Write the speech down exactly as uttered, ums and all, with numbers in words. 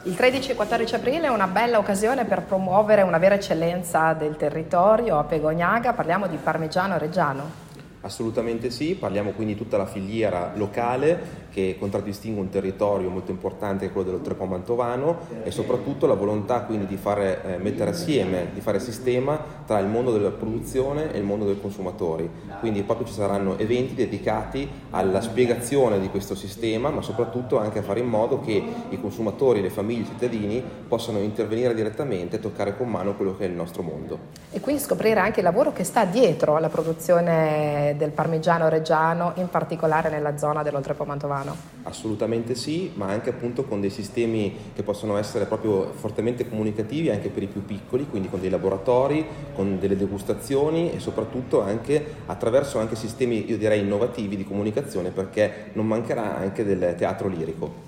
Il tredici e quattordici aprile è una bella occasione per promuovere una vera eccellenza del territorio a Pegognaga, parliamo di Parmigiano Reggiano. Assolutamente sì, parliamo quindi di tutta la filiera locale che contraddistingue un territorio molto importante che è quello dell'Oltrepo Mantovano e soprattutto la volontà quindi di fare, eh, mettere assieme, di fare sistema tra il mondo della produzione e il mondo dei consumatori. Quindi proprio ci saranno eventi dedicati alla spiegazione di questo sistema, ma soprattutto anche a fare in modo che i consumatori, le famiglie, i cittadini possano intervenire direttamente e toccare con mano quello che è il nostro mondo. E quindi scoprire anche il lavoro che sta dietro alla produzione del Parmigiano Reggiano, in particolare nella zona dell'Oltrepo Mantovano. Assolutamente sì, ma anche appunto con dei sistemi che possono essere proprio fortemente comunicativi anche per i più piccoli, quindi con dei laboratori, con delle degustazioni e soprattutto anche attraverso anche sistemi, io direi, innovativi di comunicazione, perché non mancherà anche del teatro lirico.